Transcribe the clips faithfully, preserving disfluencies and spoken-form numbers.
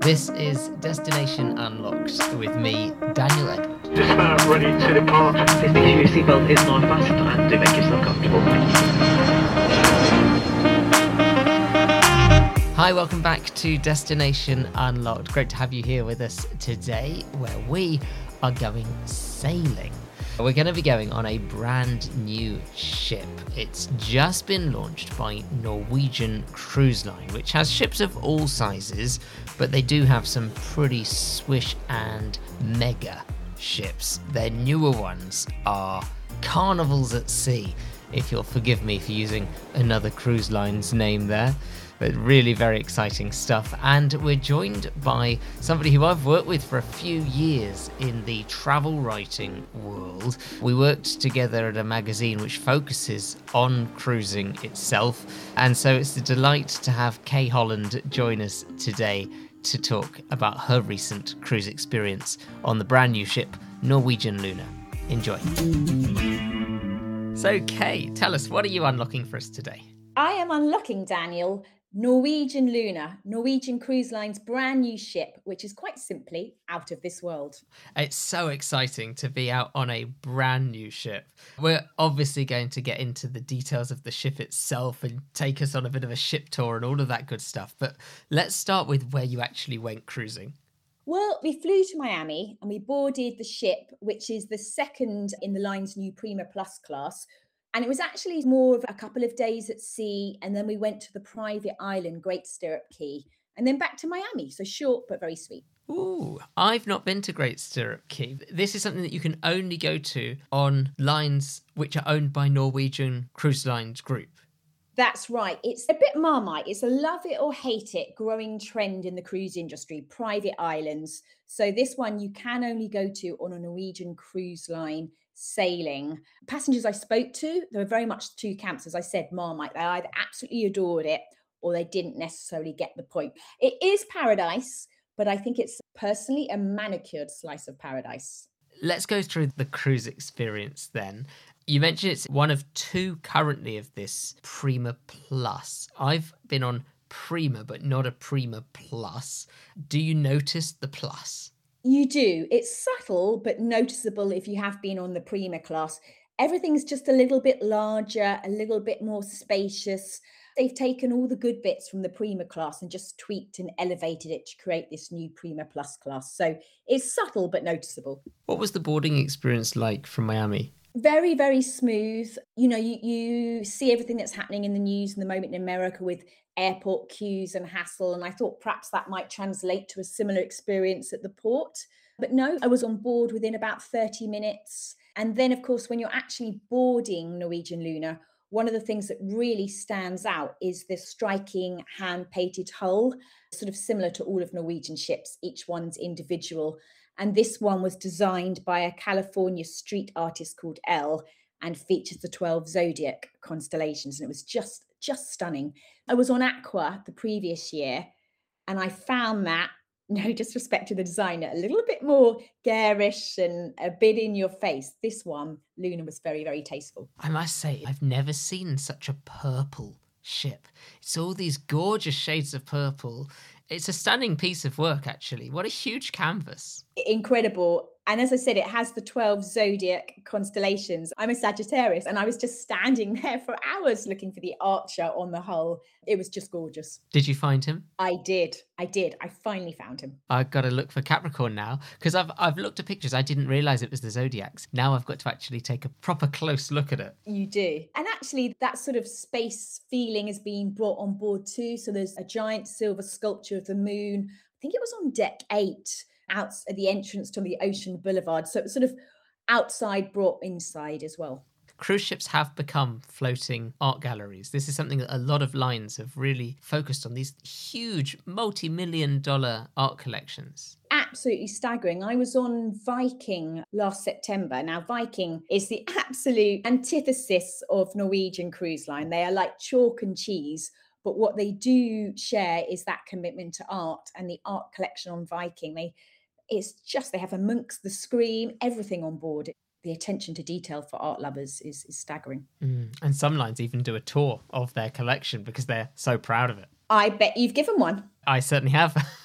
This is Destination Unlocked with me, Daniel Edward. Dismount, ready to depart. Please make sure your seatbelt is not fastened and do make yourself comfortable. Hi, welcome back to Destination Unlocked. Great to have you here with us today, where we are going sailing. We're going to be going on a brand new ship. It's just been launched by Norwegian Cruise Line, which has ships of all sizes, but they do have some pretty swish and mega ships. Their newer ones are Carnivals at Sea, if you'll forgive me for using another cruise line's name there. But really very exciting stuff. And we're joined by somebody who I've worked with for a few years in the travel writing world. We worked together at a magazine which focuses on cruising itself. And so it's a delight to have Kay Holland join us today to talk about her recent cruise experience on the brand new ship, Norwegian Luna. Enjoy. So Kay, tell us, what are you unlocking for us today? I am unlocking, Daniel, Norwegian Luna, Norwegian Cruise Line's brand new ship, which is quite simply out of this world. It's so exciting to be out on a brand new ship. We're obviously going to get into the details of the ship itself and take us on a bit of a ship tour and all of that good stuff. But let's start with where you actually went cruising. Well, we flew to Miami and we boarded the ship, which is the second in the line's new Prima Plus class. And it was actually more of a couple of days at sea. And then we went to the private island, Great Stirrup Cay, and then back to Miami. So short, but very sweet. Ooh, I've not been to Great Stirrup Cay. This is something that you can only go to on lines which are owned by Norwegian Cruise Lines Group. That's right. It's a bit Marmite. It's a love it or hate it growing trend in the cruise industry, private islands. So this one you can only go to on a Norwegian Cruise Line sailing. Passengers I spoke to, there were very much two camps, as I said, Marmite. They either absolutely adored it or they didn't necessarily get the point. It is paradise, but I think it's personally a manicured slice of paradise. Let's go through the cruise experience then. You mentioned it's one of two currently of this Prima Plus. I've been on Prima, but not a Prima Plus. Do you notice the plus? You do. It's subtle, but noticeable if you have been on the Prima class. Everything's just a little bit larger, a little bit more spacious. They've taken all the good bits from the Prima class and just tweaked and elevated it to create this new Prima Plus class. So it's subtle, but noticeable. What was the boarding experience like from Miami? Very, very smooth. You know, you, you see everything that's happening in the news in the moment in America with airport queues and hassle. And I thought perhaps that might translate to a similar experience at the port. But no, I was on board within about thirty minutes. And then, of course, when you're actually boarding Norwegian Luna, one of the things that really stands out is this striking hand-painted hull, sort of similar to all of Norwegian ships. Each one's individual. And this one was designed by a California street artist called Elle and features the twelve zodiac constellations. And it was just, just stunning. I was on Aqua the previous year and I found that, no disrespect to the designer, a little bit more garish and a bit in your face. This one, Luna, was very, very tasteful. I must say, I've never seen such a purple ship. It's all these gorgeous shades of purple. It's a stunning piece of work, actually. What a huge canvas. Incredible. And as I said, it has the twelve zodiac constellations. I'm a Sagittarius and I was just standing there for hours looking for the archer on the hull. It was just gorgeous. Did you find him? I did. I did. I finally found him. I've got to look for Capricorn now because I've I've looked at pictures. I didn't realise it was the zodiacs. Now I've got to actually take a proper close look at it. You do. And actually that sort of space feeling is being brought on board too. So there's a giant silver sculpture of the moon. I think it was on deck eight. Out at the entrance to the Ocean Boulevard. So it was sort of outside brought inside as well. Cruise ships have become floating art galleries. This is something that a lot of lines have really focused on, these huge multi-million dollar art collections. Absolutely staggering. I was on Viking last September. Now, Viking is the absolute antithesis of Norwegian Cruise Line. They are like chalk and cheese. But what they do share is that commitment to art, and the art collection on Viking. They It's just, they have a Munch's The Scream, everything on board. The attention to detail for art lovers is, is staggering. Mm. And some lines even do a tour of their collection because they're so proud of it. I bet you've given one. I certainly have.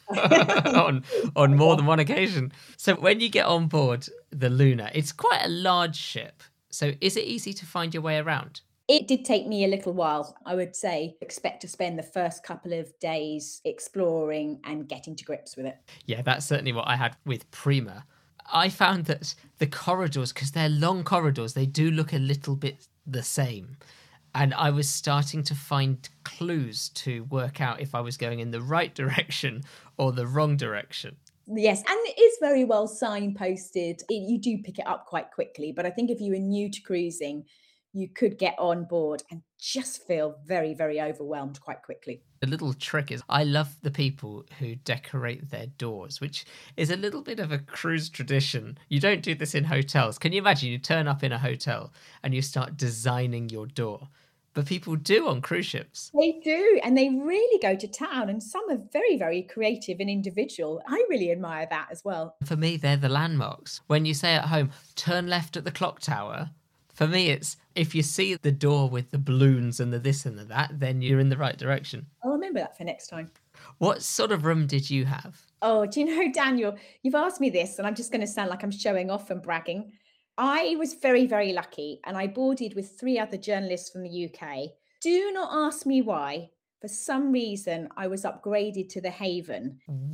on on more than one occasion. So when you get on board the Luna, it's quite a large ship. So is it easy to find your way around? It did take me a little while, I would say. Expect to spend the first couple of days exploring and getting to grips with it. Yeah, that's certainly what I had with Prima. I found that the corridors, because they're long corridors, they do look a little bit the same. And I was starting to find clues to work out if I was going in the right direction or the wrong direction. Yes, and it is very well signposted. It, you do pick it up quite quickly. But I think if you were new to cruising, you could get on board and just feel very, very overwhelmed quite quickly. The little trick is I love the people who decorate their doors, which is a little bit of a cruise tradition. You don't do this in hotels. Can you imagine you turn up in a hotel and you start designing your door? But people do on cruise ships. They do, and they really go to town, and some are very, very creative and individual. I really admire that as well. For me, they're the landmarks. When you say at home, turn left at the clock tower, for me, it's if you see the door with the balloons and the this and the that, then you're in the right direction. I'll remember that for next time. What sort of room did you have? Oh, do you know, Daniel, you've asked me this, and I'm just going to sound like I'm showing off and bragging. I was very, very lucky, and I boarded with three other journalists from the U K. Do not ask me why. For some reason, I was upgraded to the Haven.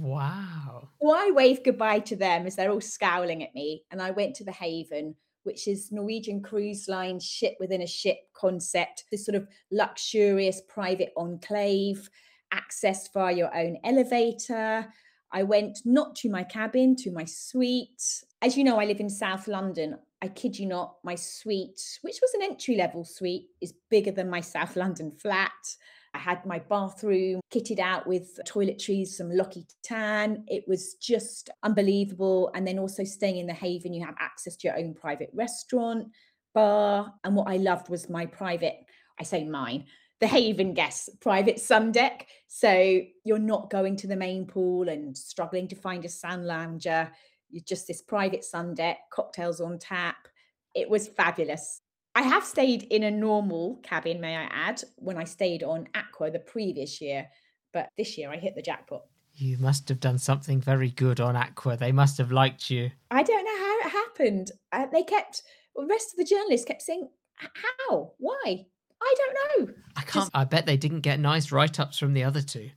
Wow. So I waved goodbye to them as they're all scowling at me, and I went to the Haven, which is Norwegian Cruise Line ship within a ship concept, this sort of luxurious private enclave, accessed via your own elevator. I went not to my cabin, to my suite. As you know, I live in South London. I kid you not, my suite, which was an entry-level suite, is bigger than my South London flat. I had my bathroom kitted out with toiletries, some L'Occitane. It was just unbelievable. And then also staying in the Haven, you have access to your own private restaurant, bar. And what I loved was my private, I say mine, the Haven guests private sun deck. So you're not going to the main pool and struggling to find a sun lounger. You're just this private sun deck, cocktails on tap. It was fabulous. I have stayed in a normal cabin, may I add, when I stayed on Aqua the previous year. But this year I hit the jackpot. You must have done something very good on Aqua. They must have liked you. I don't know how it happened. Uh, they kept, well, the rest of the journalists kept saying, how? Why? I don't know. I can't, Just... I bet they didn't get nice write-ups from the other two.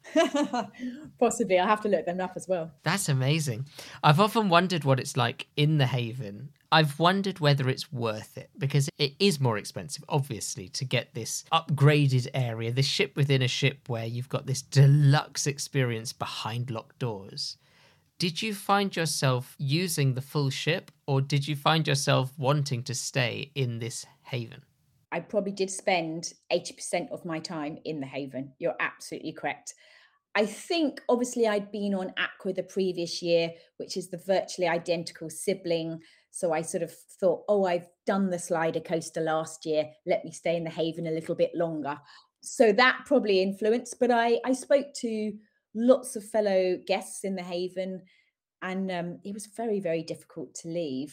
Possibly. I'll have to look them up as well. That's amazing. I've often wondered what it's like in the Haven. I've wondered whether it's worth it, because it is more expensive, obviously, to get this upgraded area, this ship within a ship where you've got this deluxe experience behind locked doors. Did you find yourself using the full ship, or did you find yourself wanting to stay in this Haven? I probably did spend eighty percent of my time in the Haven. You're absolutely correct. I think, obviously, I'd been on Aqua the previous year, which is the virtually identical sibling. So I sort of thought, oh, I've done the Slider Coaster last year. Let me stay in the Haven a little bit longer. So that probably influenced. But I, I spoke to lots of fellow guests in the Haven, and um, it was very, very difficult to leave.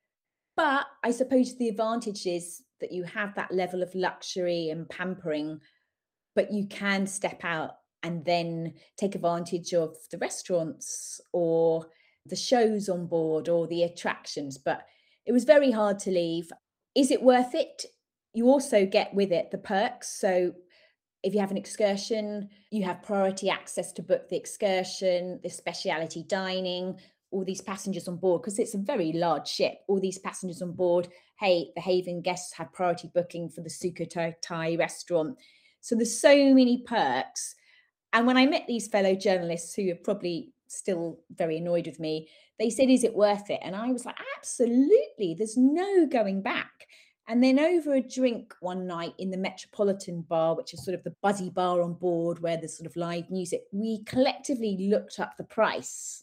But I suppose the advantage is that you have that level of luxury and pampering, but you can step out and then take advantage of the restaurants or the shows on board or the attractions. But it was very hard to leave. Is it worth it? You also get with it the perks. So if you have an excursion, you have priority access to book the excursion, the specialty dining, all these passengers on board, because it's a very large ship, all these passengers on board. Hey, the Haven guests have priority booking for the Sukhothai restaurant. So there's so many perks. And when I met these fellow journalists who are probably still very annoyed with me, they said, is it worth it? And I was like, absolutely. There's no going back. And then over a drink one night in the Metropolitan Bar, which is sort of the buzzy bar on board where there's sort of live music, we collectively looked up the price.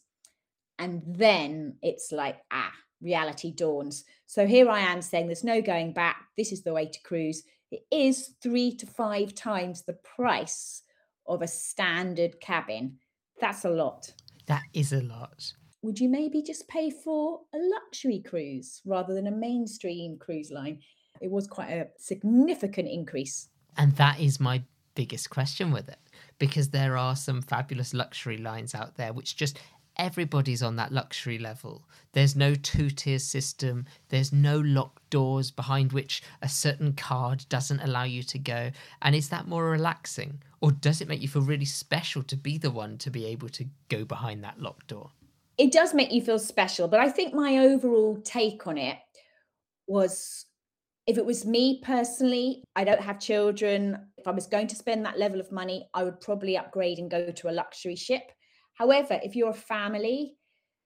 And then it's like, ah, reality dawns. So here I am saying there's no going back. This is the way to cruise. It is three to five times the price of a standard cabin. That's a lot. That is a lot. Would you maybe just pay for a luxury cruise rather than a mainstream cruise line? It was quite a significant increase. And that is my biggest question with it, because there are some fabulous luxury lines out there, which just everybody's on that luxury level. There's no two-tier system. There's no locked doors behind which a certain card doesn't allow you to go. And is that more relaxing? Or does it make you feel really special to be the one to be able to go behind that locked door? It does make you feel special. But I think my overall take on it was, if it was me personally, I don't have children. If I was going to spend that level of money, I would probably upgrade and go to a luxury ship. However, if you're a family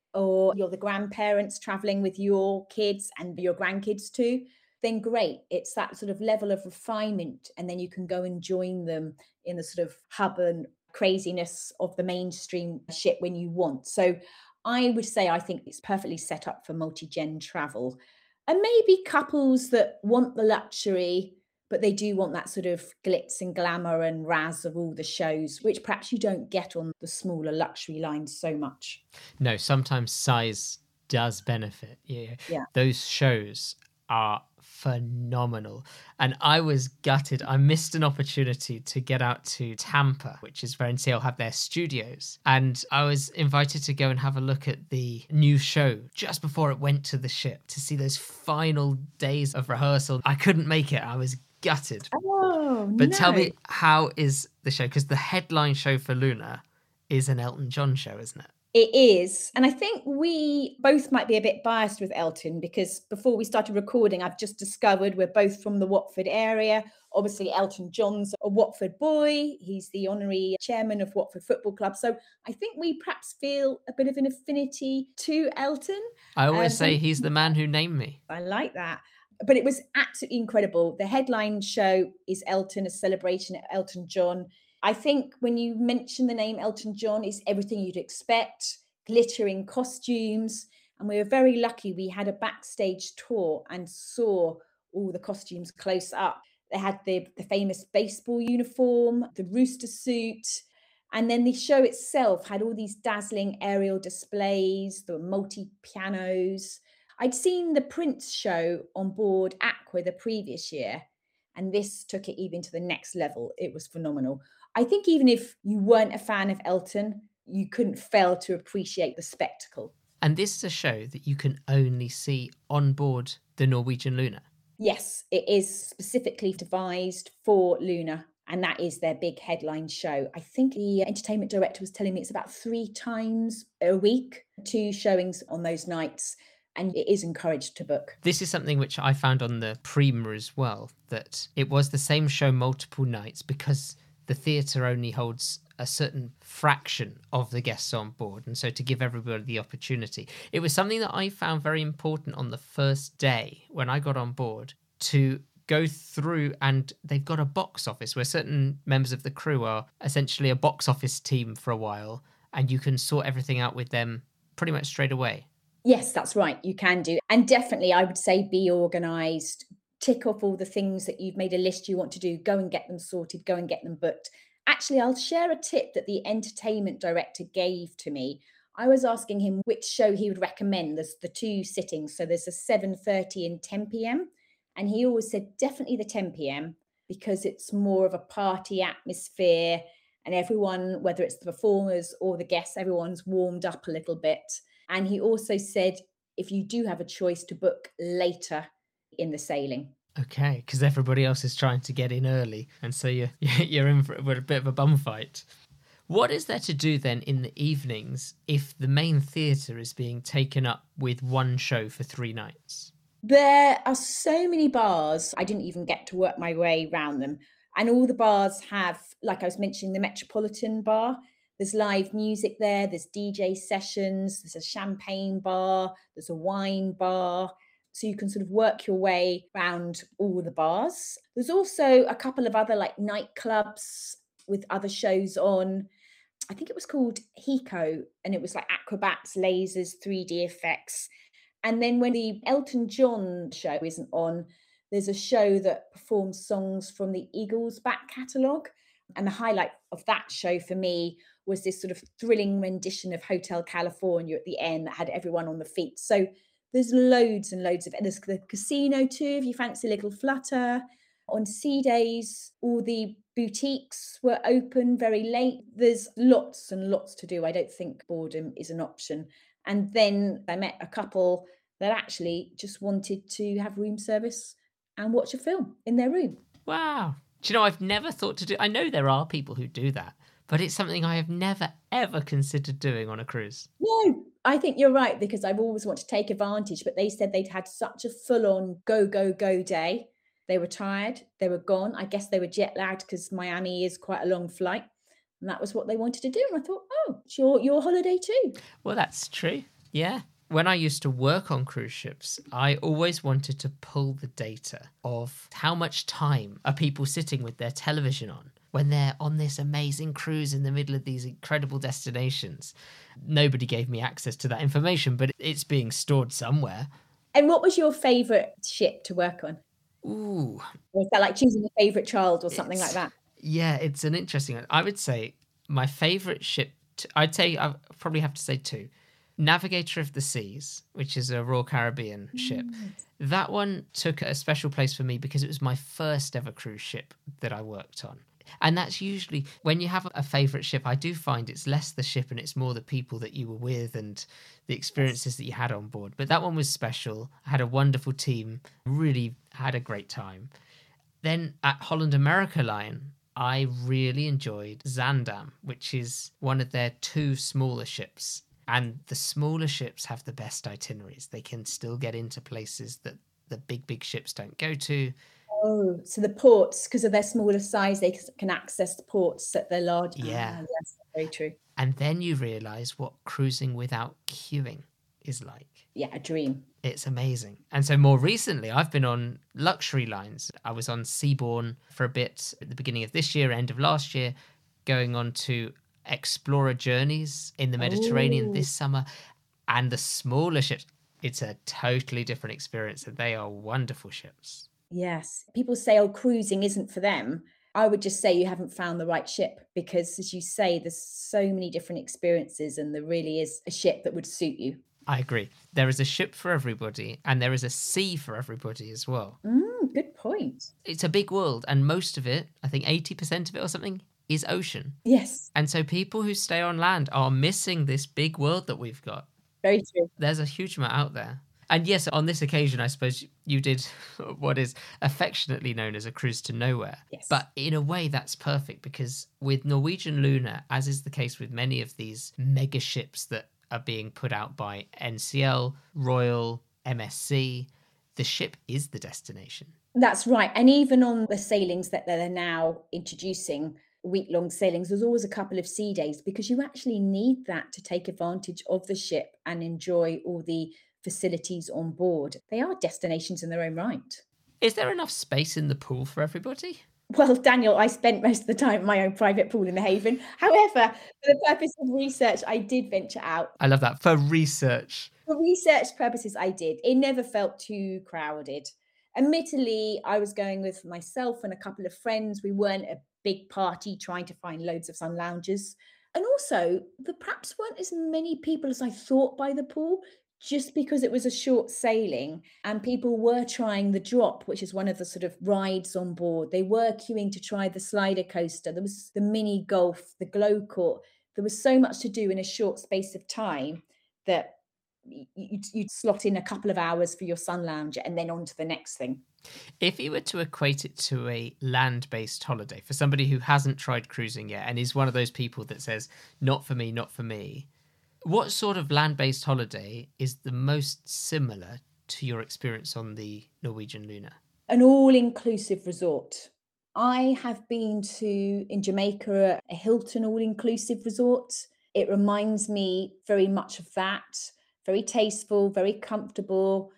or you're the grandparents traveling with your kids and your grandkids too, then great. It's that sort of level of refinement. And then you can go and join them in the sort of hub and craziness of the mainstream ship when you want. So I would say I think it's perfectly set up for multi-gen travel. And maybe couples that want the luxury, but they do want that sort of glitz and glamour and razz of all the shows, which perhaps you don't get on the smaller luxury lines so much. No, sometimes size does benefit. Yeah. Yeah. Those shows are phenomenal. And I was gutted. I missed an opportunity to get out to Tampa, which is where N C L have their studios. And I was invited to go and have a look at the new show just before it went to the ship to see those final days of rehearsal. I couldn't make it. I was gutted. Oh, But no. tell me, how is the show? Because the headline show for Luna is an Elton John show, isn't it? It is. And I think we both might be a bit biased with Elton, because before we started recording, I've just discovered we're both from the Watford area. Obviously, Elton John's a Watford boy. He's the honorary chairman of Watford Football Club. So I think we perhaps feel a bit of an affinity to Elton. I always Um, say he's the man who named me. I like that. But it was absolutely incredible. The headline show is Elton, a celebration of Elton John. I think when you mention the name Elton John, it's everything you'd expect, glittering costumes. And we were very lucky. We had a backstage tour and saw all the costumes close up. They had the, the famous baseball uniform, the rooster suit. And then the show itself had all these dazzling aerial displays. There were multi-pianos. I'd seen the Prince show on board Aqua the previous year, and this took it even to the next level. It was phenomenal. I think even if you weren't a fan of Elton, you couldn't fail to appreciate the spectacle. And this is a show that you can only see on board the Norwegian Luna. Yes, it is specifically devised for Luna, and that is their big headline show. I think the entertainment director was telling me it's about three times a week, two showings on those nights. And it is encouraged to book. This is something which I found on the Prima as well, that it was the same show multiple nights because the theatre only holds a certain fraction of the guests on board. And so to give everybody the opportunity, it was something that I found very important on the first day when I got on board to go through, and they've got a box office where certain members of the crew are essentially a box office team for a while, and you can sort everything out with them pretty much straight away. Yes, that's right. You can do. And definitely, I would say be organised, tick off all the things that you've made a list you want to do, go and get them sorted, go and get them booked. Actually, I'll share a tip that the entertainment director gave to me. I was asking him which show he would recommend. There's the two sittings. So there's a seven thirty and ten p.m. And he always said, definitely the ten p.m. because it's more of a party atmosphere. And everyone, whether it's the performers or the guests, everyone's warmed up a little bit. And he also said, if you do have a choice, to book later in the sailing. Okay, because everybody else is trying to get in early. And so you're, you're in for a bit of a bum fight. What is there to do then in the evenings if the main theatre is being taken up with one show for three nights? There are so many bars. I didn't even get to work my way around them. And all the bars have, like I was mentioning, the Metropolitan Bar. There's live music there, there's D J sessions, there's a champagne bar, there's a wine bar. So you can sort of work your way around all the bars. There's also a couple of other like nightclubs with other shows on. I think it was called Hiko, and it was like acrobats, lasers, three D effects. And then when the Elton John show isn't on, there's a show that performs songs from the Eagles back catalogue. And the highlight of that show for me was this sort of thrilling rendition of Hotel California at the end that had everyone on the feet. So there's loads and loads of, and there's the casino too, if you fancy a little flutter. On sea days, all the boutiques were open very late. There's lots and lots to do. I don't think boredom is an option. And then I met a couple that actually just wanted to have room service and watch a film in their room. Wow. Do you know, I've never thought to do, I know there are people who do that, but it's something I have never, ever considered doing on a cruise. No, I think you're right, because I've always wanted to take advantage, but they said they'd had such a full on go, go, go day. They were tired, they were gone. I guess they were jet lagged because Miami is quite a long flight. And that was what they wanted to do. And I thought, oh, it's your, your holiday too. Well, that's true. Yeah. When I used to work on cruise ships, I always wanted to pull the data of how much time are people sitting with their television on when they're on this amazing cruise in the middle of these incredible destinations. Nobody gave me access to that information, but it's being stored somewhere. And what was your favourite ship to work on? Ooh. Or is that like choosing a favourite child or something It's- like that? Yeah, it's an interesting one. I would say my favourite ship, t- I'd say I probably have to say two. Navigator of the Seas, which is a Royal Caribbean ship. That one took a special place for me because it was my first ever cruise ship that I worked on. And that's usually when you have a favourite ship, I do find it's less the ship and it's more the people that you were with and the experiences that you had on board. But that one was special. I had a wonderful team, really had a great time. Then at Holland America Line, I really enjoyed Zandam, which is one of their two smaller ships. And the smaller ships have the best itineraries. They can still get into places that the big, big ships don't go to. Oh, so the ports, because of their smaller size, they c- can access the ports that they're large. Yeah. Ah, yes, very true. And then you realise what cruising without queuing is like. Yeah, a dream. It's amazing. And so more recently, I've been on luxury lines. I was on Seabourn for a bit at the beginning of this year, end of last year, going on to Explorer Journeys in the Mediterranean Ooh. this summer. And the smaller ships, it's a totally different experience. And they are wonderful ships. Yes. People say, oh, cruising isn't for them. I would just say you haven't found the right ship because, as you say, there's so many different experiences and there really is a ship that would suit you. I agree. There is a ship for everybody and there is a sea for everybody as well. Mm, good point. It's a big world and most of it, I think eighty percent of it or something, is ocean. Yes, And so people who stay on land are missing this big world that we've got. very true. There's a huge amount out there. And yes, on this occasion, I suppose you did what is affectionately known as a cruise to nowhere. Yes. But in a way, that's perfect because with Norwegian Luna, as is the case with many of these mega ships that are being put out by N C L, Royal, M S C, the ship is the destination. That's right. And even on the sailings that they're now introducing, week-long sailings, there's always a couple of sea days because you actually need that to take advantage of the ship and enjoy all the facilities on board. They are destinations in their own right. Is there enough space in the pool for everybody? Well, Daniel, I spent most of the time in my own private pool in the Haven. However, for the purpose of research, I did venture out. I love that. For research. For research purposes, I did. It never felt too crowded. Admittedly, I was going with myself and a couple of friends. We weren't a big party trying to find loads of sun lounges. And also, there perhaps weren't as many people as I thought by the pool, just because it was a short sailing and people were trying the drop, which is one of the sort of rides on board. They were queuing to try the slider coaster. There was the mini golf, the glow court. There was so much to do in a short space of time that you'd, you'd slot in a couple of hours for your sun lounge and then on to the next thing. If you were to equate it to a land-based holiday for somebody who hasn't tried cruising yet and is one of those people that says, not for me, not for me, what sort of land-based holiday is the most similar to your experience on the Norwegian Luna? An all-inclusive resort. I have been to, in Jamaica, a Hilton all-inclusive resort. It reminds me very much of that. Very tasteful, very comfortable.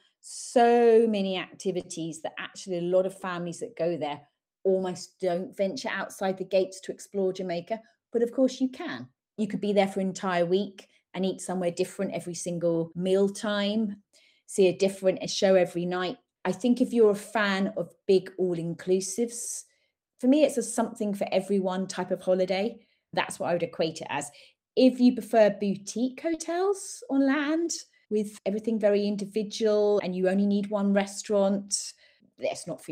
So many activities that actually a lot of families that go there almost don't venture outside the gates to explore Jamaica. But of course you can. You could be there for an entire week and eat somewhere different every single meal time, see a different a show every night. I think if you're a fan of big all-inclusives, for me, it's a something for everyone type of holiday. That's what I would equate it as. If you prefer boutique hotels on land with everything very individual and you only need one restaurant, that's not for you.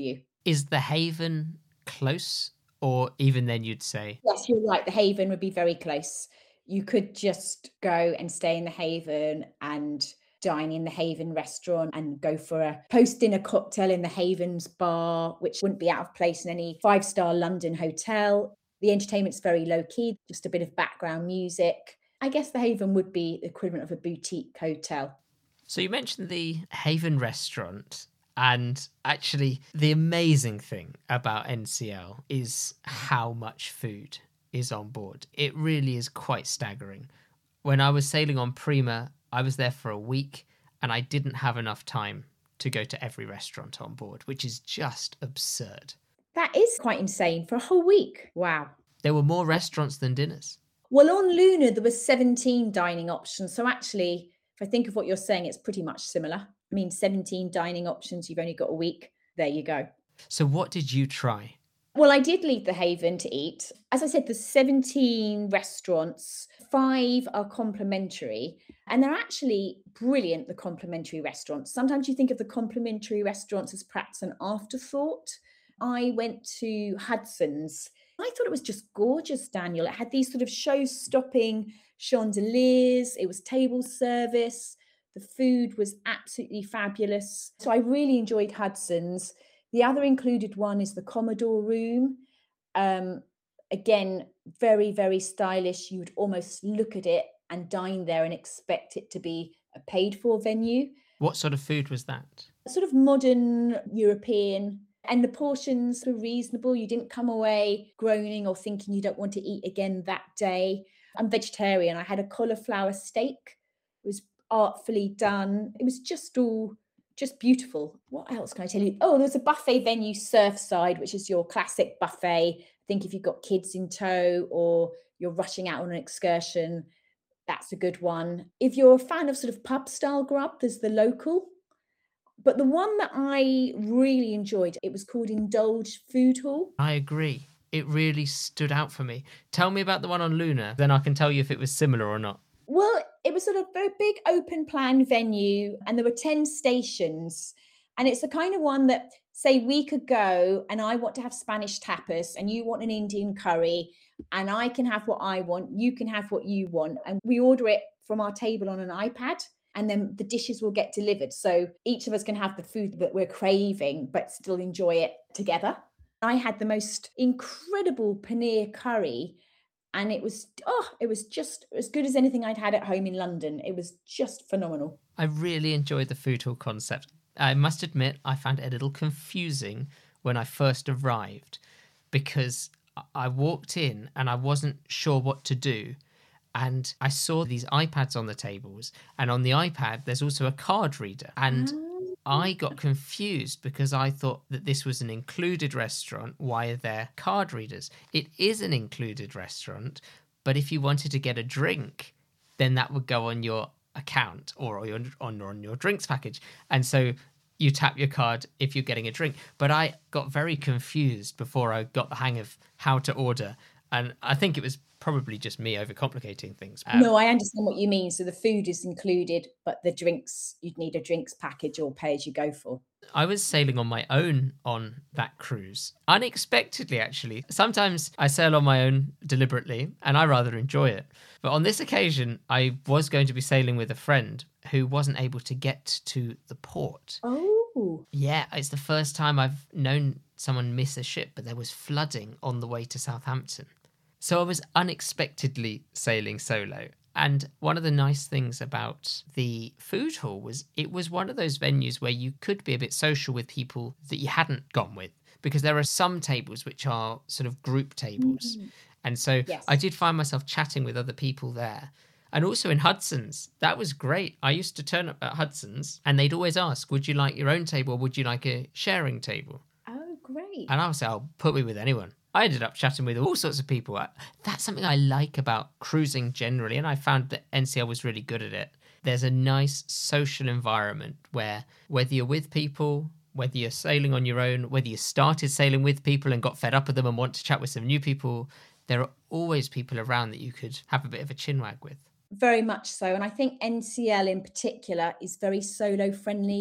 Is the Haven close? Or even then you'd say? Yes, you're right. The Haven would be very close. You could just go and stay in the Haven and dine in the Haven restaurant and go for a post-dinner cocktail in the Haven's bar, which wouldn't be out of place in any five-star London hotel. The entertainment's very low-key, just a bit of background music. I guess the Haven would be the equivalent of a boutique hotel. So you mentioned the Haven restaurant, and actually the amazing thing about N C L is how much food is on board. It really is quite staggering. When I was sailing on Prima, I was there for a week and I didn't have enough time to go to every restaurant on board, which is just absurd. That is quite insane for a whole week. Wow. There were more restaurants than dinners. Well, on Luna, there were seventeen dining options. So actually, if I think of what you're saying, it's pretty much similar. I mean, seventeen dining options, you've only got a week. There you go. So what did you try? Well, I did leave the Haven to eat. As I said, there's seventeen restaurants, five are complimentary, and they're actually brilliant, the complimentary restaurants. Sometimes you think of the complimentary restaurants as perhaps an afterthought. I went to Hudson's. I thought it was just gorgeous, Daniel. It had these sort of show-stopping chandeliers. It was table service. The food was absolutely fabulous. So I really enjoyed Hudson's. The other included one is the Commodore Room. Um, again, very, very stylish. You would almost look at it and dine there and expect it to be a paid-for venue. What sort of food was that? Sort of modern European. And the portions were reasonable. You didn't come away groaning or thinking you don't want to eat again that day. I'm vegetarian. I had a cauliflower steak. It was artfully done. It was just all just beautiful. What else can I tell you? Oh, there's a buffet venue, Surfside, which is your classic buffet. I think if you've got kids in tow or you're rushing out on an excursion, that's a good one. If you're a fan of sort of pub style grub, there's the Local. But the one that I really enjoyed, it was called Indulge Food Hall. I agree. It really stood out for me. Tell me about the one on Luna, then I can tell you if it was similar or not. Well, it was sort of a very big open plan venue and there were ten stations. And it's the kind of one that, say, we could go and I want to have Spanish tapas and you want an Indian curry and I can have what I want, you can have what you want. And we order it from our table on an iPad. And then the dishes will get delivered. So each of us can have the food that we're craving, but still enjoy it together. I had the most incredible paneer curry. And it was, oh, it was just as good as anything I'd had at home in London. It was just phenomenal. I really enjoyed the food hall concept. I must admit, I found it a little confusing when I first arrived because I walked in and I wasn't sure what to do. And I saw these iPads on the tables, and on the iPad, there's also a card reader. And I got confused because I thought that this was an included restaurant. Why are there card readers? It is an included restaurant, but if you wanted to get a drink, then that would go on your account or on your, on, on your drinks package. And so you tap your card if you're getting a drink. But I got very confused before I got the hang of how to order. And I think it was probably just me overcomplicating things. Um, no, I understand what you mean. So the food is included, but the drinks, you'd need a drinks package or pay as you go for. I was sailing on my own on that cruise. Unexpectedly, actually. Sometimes I sail on my own deliberately, and I rather enjoy it. But on this occasion, I was going to be sailing with a friend who wasn't able to get to the port. Oh. Yeah, it's the first time I've known someone miss a ship, but there was flooding on the way to Southampton. So I was unexpectedly sailing solo. And one of the nice things about the food hall was it was one of those venues where you could be a bit social with people that you hadn't gone with, because there are some tables which are sort of group tables. Mm-hmm. And so yes. I did find myself chatting with other people there. And also in Hudson's, that was great. I used to turn up at Hudson's and they'd always ask, would you like your own table or would you like a sharing table? Oh, great. And I would say, oh, put me with anyone. I ended up chatting with all sorts of people. That's something I like about cruising generally, and I found that N C L was really good at it. There's a nice social environment where whether you're with people, whether you're sailing on your own, whether you started sailing with people and got fed up with them and want to chat with some new people, there are always people around that you could have a bit of a chinwag with. Very much so. And I think N C L in particular is very solo friendly.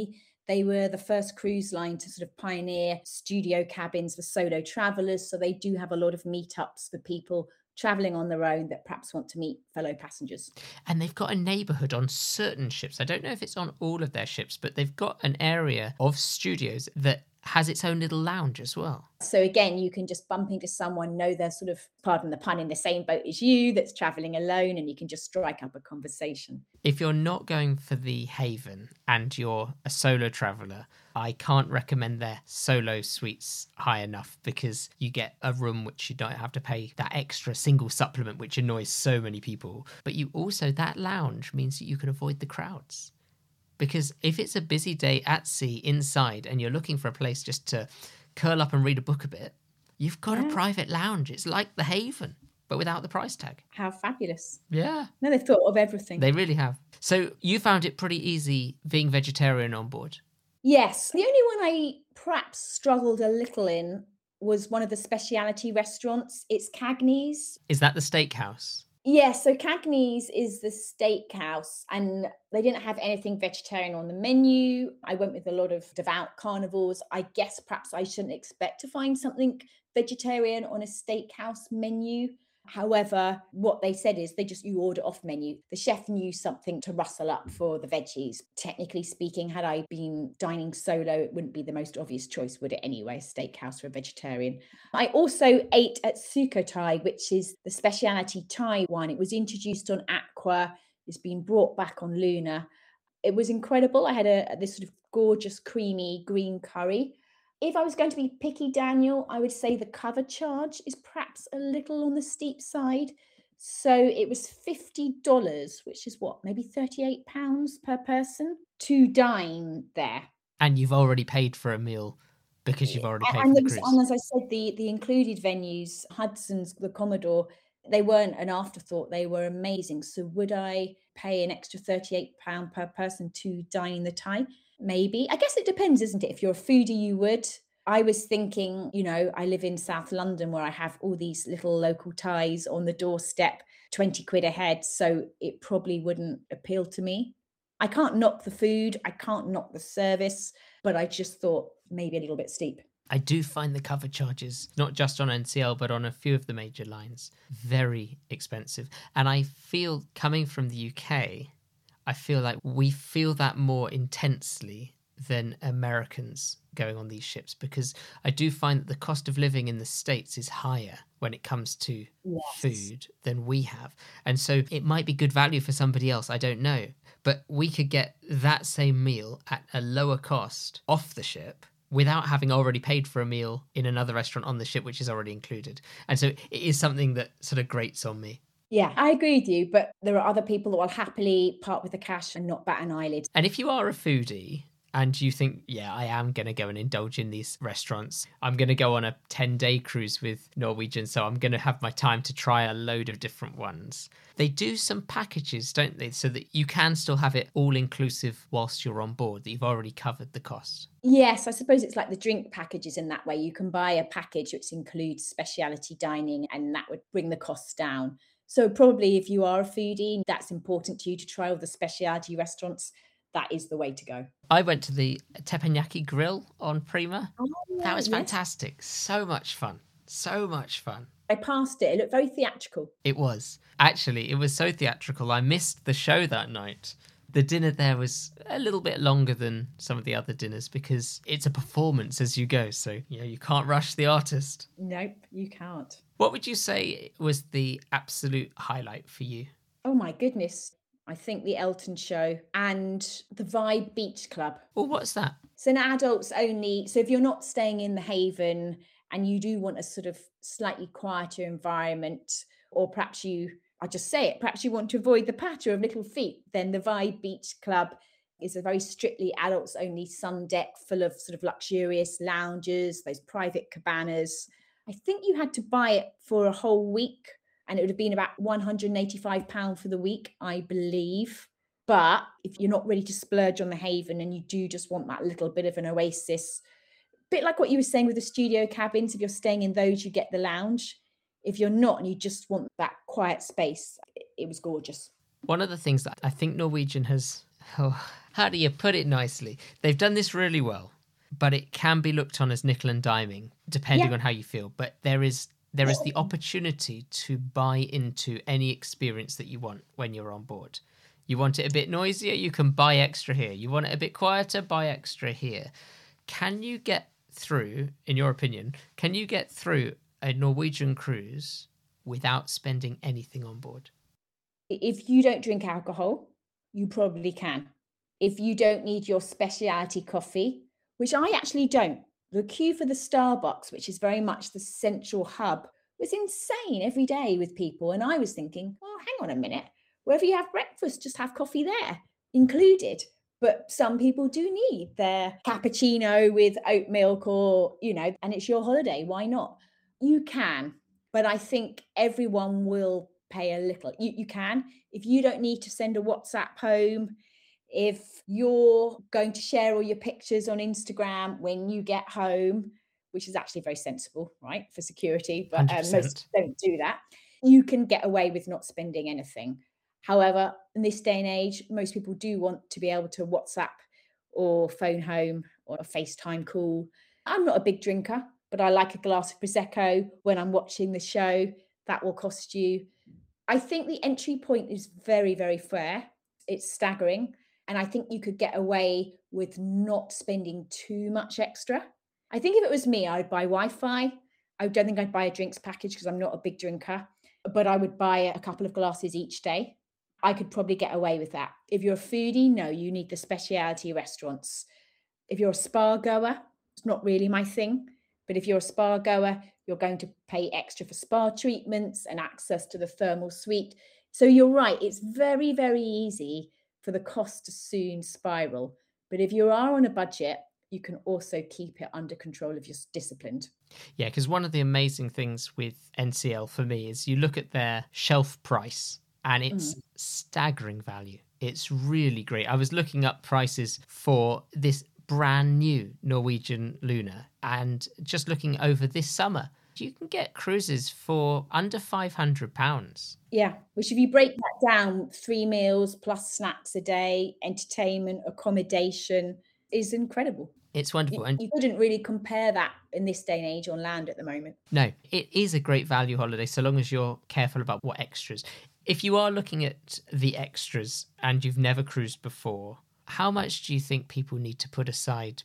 They were the first cruise line to sort of pioneer studio cabins for solo travelers. So they do have a lot of meetups for people traveling on their own that perhaps want to meet fellow passengers. And they've got a neighborhood on certain ships. I don't know if it's on all of their ships, but they've got an area of studios that has its own little lounge as well. So again, you can just bump into someone, know they're sort of, pardon the pun, in the same boat as you, that's traveling alone, and you can just strike up a conversation. If you're not going for the Haven and you're a solo traveller, I can't recommend their solo suites high enough, because you get a room which you don't have to pay that extra single supplement, which annoys so many people. But you also, that lounge means that you can avoid the crowds. Because if it's a busy day at sea inside and you're looking for a place just to curl up and read a book a bit, you've got yeah. a private lounge. It's like the Haven, but without the price tag. How fabulous. Yeah. No, they've thought of everything. They really have. So you found it pretty easy being vegetarian on board? Yes. The only one I perhaps struggled a little in was one of the specialty restaurants. It's Cagney's. Is that the steakhouse? Yes, so Cagney's is the steakhouse, and they didn't have anything vegetarian on the menu. I went with a lot of devout carnivores. I guess perhaps I shouldn't expect to find something vegetarian on a steakhouse menu. However, what they said is they just, you order off menu. The chef knew something to rustle up for the veggies. Technically speaking, had I been dining solo, it wouldn't be the most obvious choice, would it anyway? Steakhouse for a vegetarian. I also ate at Sukhothai, which is the specialty Thai one. It was introduced on Aqua. It's been brought back on Luna. It was incredible. I had a this sort of gorgeous, creamy green curry. If I was going to be picky, Daniel, I would say the cover charge is perhaps a little on the steep side. So it was fifty dollars, which is what, maybe thirty-eight pounds per person to dine there. And you've already paid for a meal because you've already paid and for the was, cruise. And as I said, the, the included venues, Hudson's, the Commodore, they weren't an afterthought. They were amazing. So would I pay an extra thirty-eight pounds per person to dine in the Thai? Maybe. I guess it depends, isn't it? If you're a foodie, you would. I was thinking, you know, I live in South London where I have all these little local Thais on the doorstep, twenty quid a head. So it probably wouldn't appeal to me. I can't knock the food. I can't knock the service, but I just thought maybe a little bit steep. I do find the cover charges, not just on N C L, but on a few of the major lines, very expensive. And I feel, coming from the U K, I feel like we feel that more intensely than Americans going on these ships, because I do find that the cost of living in the States is higher when it comes to yes. food than we have. And so it might be good value for somebody else, I don't know. But we could get that same meal at a lower cost off the ship without having already paid for a meal in another restaurant on the ship, which is already included. And so it is something that sort of grates on me. Yeah, I agree with you, but there are other people that will happily part with the cash and not bat an eyelid. And if you are a foodie and you think, yeah, I am going to go and indulge in these restaurants, I'm going to go on a ten-day cruise with Norwegian, so I'm going to have my time to try a load of different ones. They do some packages, don't they, so that you can still have it all-inclusive whilst you're on board, that you've already covered the cost. Yes, I suppose it's like the drink packages in that way. You can buy a package which includes specialty dining, and that would bring the costs down. So probably if you are a foodie, that's important to you to try all the specialty restaurants. That is the way to go. I went to the Teppanyaki Grill on Prima. Oh, that was yes. fantastic. So much fun. So much fun. I passed it. It looked very theatrical. It was. Actually, it was so theatrical. I missed the show that night. The dinner there was a little bit longer than some of the other dinners because it's a performance as you go. So, you know, you can't rush the artist. Nope, you can't. What would you say was the absolute highlight for you? Oh, my goodness. I think the Elton show and the Vibe Beach Club. Well, what's that? It's an adults only. So if you're not staying in the Haven and you do want a sort of slightly quieter environment, or perhaps you, I'll just say it, perhaps you want to avoid the patter of little feet, then the Vibe Beach Club is a very strictly adults only sun deck full of sort of luxurious lounges, those private cabanas. I think you had to buy it for a whole week, and it would have been about one hundred eighty-five pounds for the week, I believe. But if you're not ready to splurge on the Haven and you do just want that little bit of an oasis, a bit like what you were saying with the studio cabins, if you're staying in those, you get the lounge. If you're not and you just want that quiet space, it was gorgeous. One of the things that I think Norwegian has Oh, how do you put it nicely? They've done this really well, but it can be looked on as nickel and diming, depending Yeah. on how you feel. But there is there is the opportunity to buy into any experience that you want when you're on board. You want it a bit noisier, you can buy extra here. You want it a bit quieter, buy extra here. Can you get through, in your opinion, can you get through a Norwegian cruise without spending anything on board? If you don't drink alcohol, you probably can. If you don't need your specialty coffee, which I actually don't. The queue for the Starbucks, which is very much the central hub, was insane every day with people. And I was thinking, well, hang on a minute. Wherever you have breakfast, just have coffee there included. But some people do need their cappuccino with oat milk or, you know, and it's your holiday. Why not? You can, but I think everyone will pay a little. You, you can. If you don't need to send a WhatsApp home, if you're going to share all your pictures on Instagram when you get home, which is actually very sensible, right, for security, but um, most don't do that, you can get away with not spending anything. However, in this day and age, most people do want to be able to WhatsApp or phone home or a FaceTime call. I'm not a big drinker, but I like a glass of Prosecco when I'm watching the show. That will cost you. I think the entry point is very, very fair. It's staggering. And I think you could get away with not spending too much extra. I think if it was me, I'd buy Wi-Fi. I don't think I'd buy a drinks package because I'm not a big drinker, but I would buy a couple of glasses each day. I could probably get away with that. If you're a foodie, no, you need the specialty restaurants. If you're a spa goer, it's not really my thing. But if you're a spa goer, you're going to pay extra for spa treatments and access to the thermal suite. So you're right, it's very, very easy for the cost to soon spiral. But if you are on a budget, you can also keep it under control if you're disciplined. Yeah, because one of the amazing things with N C L for me is you look at their shelf price and it's mm. staggering value. It's really great. I was looking up prices for this brand new Norwegian Luna and just looking over this summer, you can get cruises for under five hundred pounds. Yeah, which if you break that down, three meals plus snacks a day, entertainment, accommodation is incredible. It's wonderful. You, and you couldn't really compare that in this day and age on land at the moment. No, it is a great value holiday so long as you're careful about what extras. If you are looking at the extras and you've never cruised before, how much do you think people need to put aside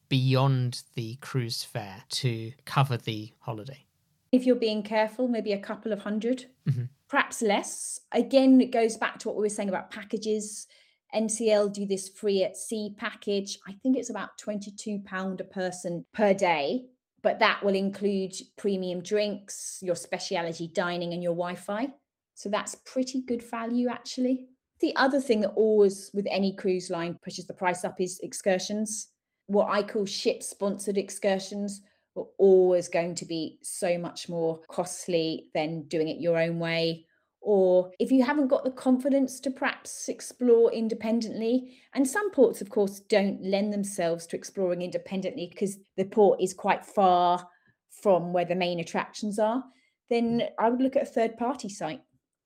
beyond the cruise fare to cover the holiday? If you're being careful, maybe a couple of hundred, mm-hmm. perhaps less. Again, it goes back to what we were saying about packages. N C L do this free at sea package. I think it's about twenty-two pounds a person per day, but that will include premium drinks, your specialty dining and your Wi-Fi. So that's pretty good value, actually. The other thing that always, with any cruise line, pushes the price up is excursions. What I call ship-sponsored excursions are always going to be so much more costly than doing it your own way. Or if you haven't got the confidence to perhaps explore independently, and some ports, of course, don't lend themselves to exploring independently because the port is quite far from where the main attractions are, then I would look at a third-party site.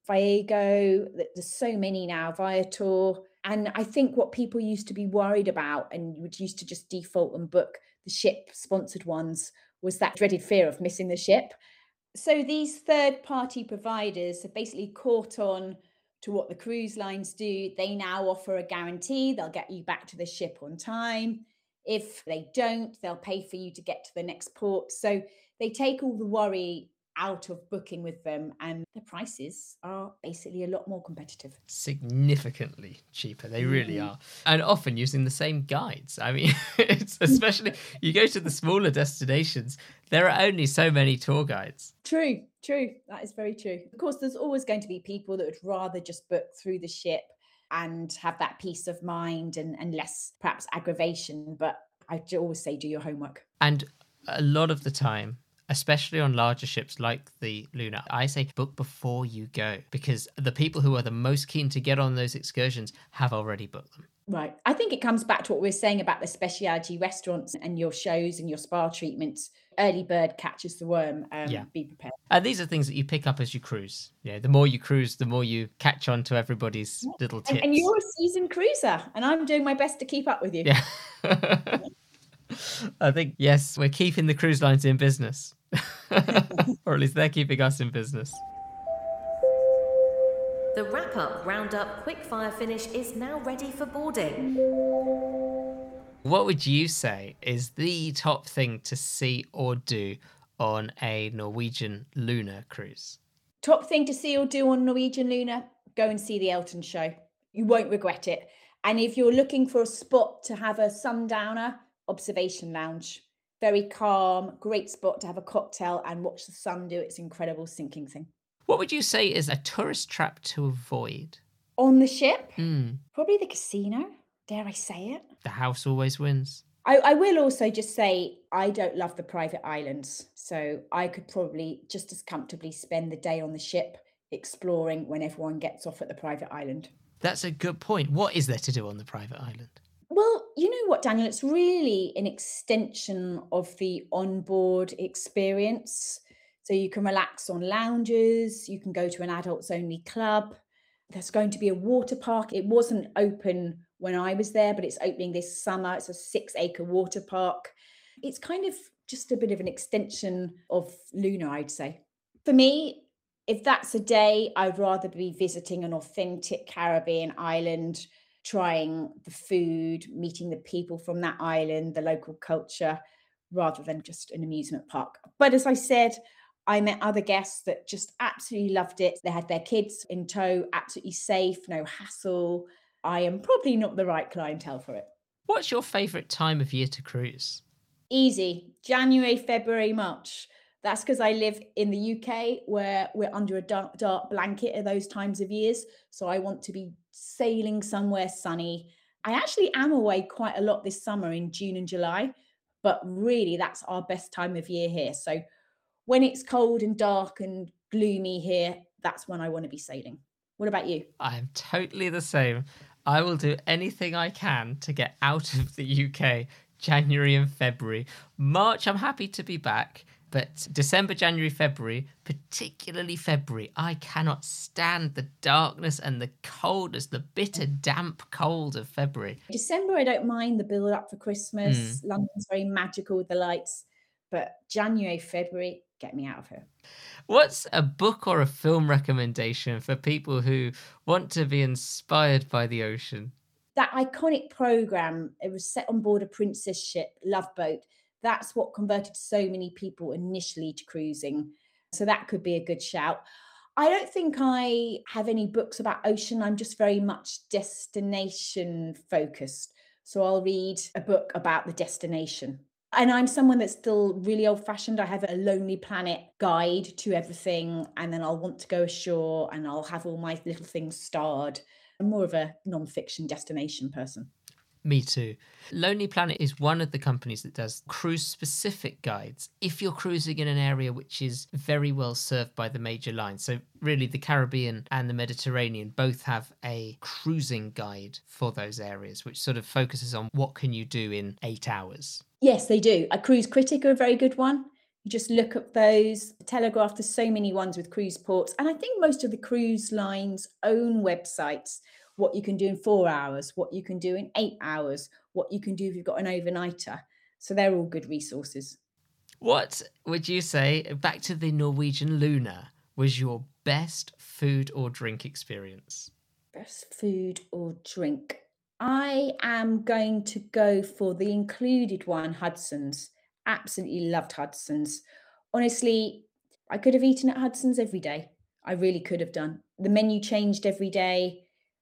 Viago, there's so many now, Viator. And I think what people used to be worried about and would used to just default and book the ship-sponsored ones was that dreaded fear of missing the ship. So these third-party providers have basically caught on to what the cruise lines do. They now offer a guarantee. They'll get you back to the ship on time. If they don't, they'll pay for you to get to the next port. So they take all the worry out of booking with them, and the prices are basically a lot more competitive. Significantly cheaper. They really mm. are. And often using the same guides. I mean, it's especially you go to the smaller destinations, there are only so many tour guides. True, true. That is very true. Of course, there's always going to be people that would rather just book through the ship and have that peace of mind and, and less perhaps aggravation. But I always say do your homework. And a lot of the time, especially on larger ships like the Luna. I say book before you go, because the people who are the most keen to get on those excursions have already booked them. Right. I think it comes back to what we were saying about the specialty restaurants and your shows and your spa treatments. Early bird catches the worm. Um, Yeah. Be prepared. And these are things that you pick up as you cruise. Yeah, the more you cruise, the more you catch on to everybody's little tips. And, and you're a seasoned cruiser, and I'm doing my best to keep up with you. Yeah. I think, yes, we're keeping the cruise lines in business. Or at least they're keeping us in business. The wrap-up, roundup, quick-fire finish is now ready for boarding. What would you say is the top thing to see or do on a Norwegian Luna cruise? Top thing to see or do on Norwegian Luna, go and see the Elton show. You won't regret it. And if you're looking for a spot to have a sundowner, Observation Lounge. Very calm, great spot to have a cocktail and watch the sun do its incredible sinking thing. What would you say is a tourist trap to avoid? On the ship, Mm, probably the casino. Dare I say it? the house always wins. I, I will also just say I don't love the private islands. So I could probably just as comfortably spend the day on the ship exploring when everyone gets off at the private island. That's a good point. What is there to do on the private island? Well, you know what, Daniel? It's really an extension of the onboard experience. So you can relax on lounges, you can go to an adults only club. There's going to be a water park. It wasn't open when I was there, but it's opening this summer. It's a six acre water park. It's kind of just a bit of an extension of Luna, I'd say. For me, if that's a day, I'd rather be visiting an authentic Caribbean island, trying the food, meeting the people from that island, the local culture, rather than just an amusement park. But as I said, I met other guests that just absolutely loved it. They had their kids in tow, absolutely safe, no hassle. I am probably not the right clientele for it. What's your favourite time of year to cruise? Easy. January, February, March. That's because I live in the U K where we're under a dark, dark blanket at those times of years. So I want to be sailing somewhere sunny. I actually am away quite a lot this summer in June and July, but really that's our best time of year here. So when it's cold and dark and gloomy here, that's when I want to be sailing. What about you? I am totally the same. I will do anything I can to get out of the U K January and February. March, I'm happy to be back. But December, January, February, particularly February, I cannot stand the darkness and the coldness, the bitter, damp cold of February. December, I don't mind the build up for Christmas. Mm. London's very magical with the lights. But January, February, get me out of here. What's a book or a film recommendation for people who want to be inspired by the ocean? That iconic programme, it was set on board a princess ship, Love Boat. That's what converted so many people initially to cruising. So that could be a good shout. I don't think I have any books about ocean. I'm just very much destination focused. So I'll read a book about the destination. And I'm someone that's still really old fashioned. I have a Lonely Planet guide to everything. And then I'll want to go ashore and I'll have all my little things starred. I'm more of a non-fiction destination person. Me too. Lonely Planet is one of the companies that does cruise-specific guides if you're cruising in an area which is very well served by the major lines. So really the Caribbean and the Mediterranean both have a cruising guide for those areas, which sort of focuses on what can you do in eight hours. Yes, they do. A Cruise Critic are a very good one. You just look at those. The Telegraph, there's so many ones with cruise ports. And I think most of the cruise lines own websites. What you can do in four hours, what you can do in eight hours, what you can do if you've got an overnighter. So they're all good resources. What would you say, back to the Norwegian Luna, was your best food or drink experience? Best food or drink? I am going to go for the included one, Hudson's. Absolutely loved Hudson's. Honestly, I could have eaten at Hudson's every day. I really could have done. The menu changed every day.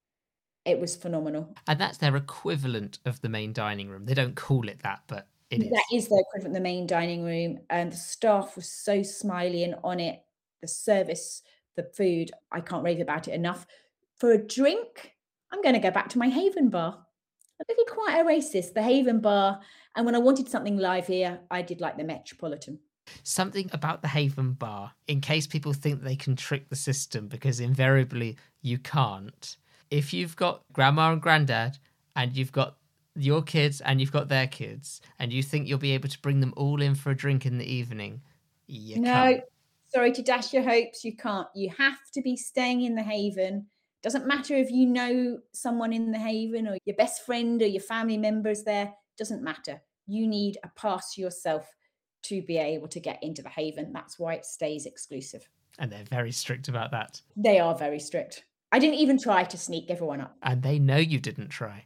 It was phenomenal. And that's their equivalent of the main dining room. They don't call it that, but it is. That is their equivalent of the main dining room. And the staff was so smiley and on it. The service, the food, I can't rave about it enough. For a drink, I'm going to go back to my Haven bar. A little quite oasis, the Haven bar. And when I wanted something livelier, I did like the Metropolitan. Something about the Haven Bar, in case people think they can trick the system, because invariably you can't. If you've got grandma and granddad and you've got your kids and you've got their kids and you think you'll be able to bring them all in for a drink in the evening, you no, can't. Sorry to dash your hopes. You can't. You have to be staying in the Haven. Doesn't matter if you know someone in the Haven or your best friend or your family members there. Doesn't matter. You need a pass yourself to be able to get into the Haven. That's why it stays exclusive. And they're very strict about that. They are very strict. I didn't even try to sneak everyone up. And they know you didn't try.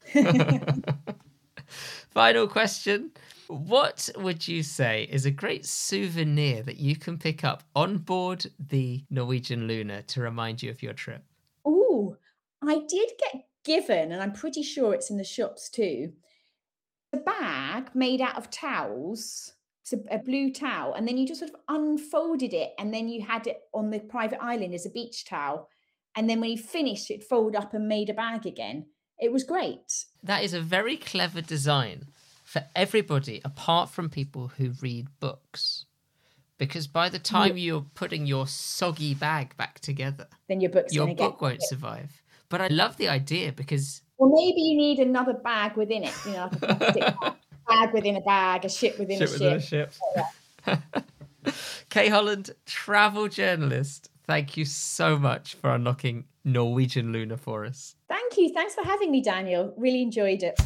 Final question. What would you say is a great souvenir that you can pick up on board the Norwegian Luna to remind you of your trip? Oh, I did get given, and I'm pretty sure it's in the shops too, a bag made out of towels. It's a, a blue towel, and then you just sort of unfolded it, and then you had it on the private island as a beach towel. And then when you finished, it folded up and made a bag again. It was great. That is a very clever design for everybody apart from people who read books. Because by the time yeah. you're putting your soggy bag back together, then your book's your gonna book get won't it. survive. But I love the idea because... Well, maybe you need another bag within it. You know, like a plastic bag. bag within a bag, a ship within ship a within ship. A ship. Yeah. Kay Holland, travel journalist. Thank you so much for unlocking Norwegian Luna for us. Thank you. Thanks for having me, Daniel. Really enjoyed it.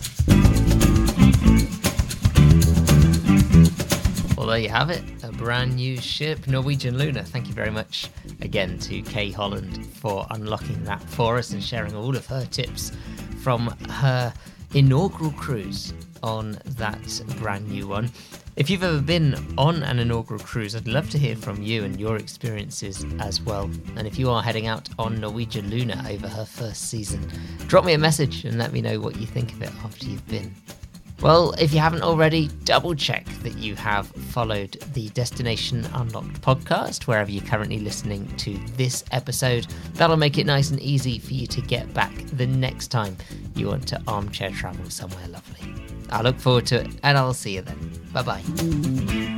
Well, there you have it. A brand new ship, Norwegian Luna. Thank you very much again to Kay Holland for unlocking that for us and sharing all of her tips from her inaugural cruise on that brand new one. If you've ever been on an inaugural cruise, I'd love to hear from you and your experiences as well. And if you are heading out on Norwegian Luna over her first season, drop me a message and let me know what you think of it after you've been. Well, if you haven't already, double check that you have followed the Destination Unlocked podcast, wherever you're currently listening to this episode. That'll make it nice and easy for you to get back the next time you want to armchair travel somewhere lovely. I look forward to it, and I'll see you then. Bye-bye.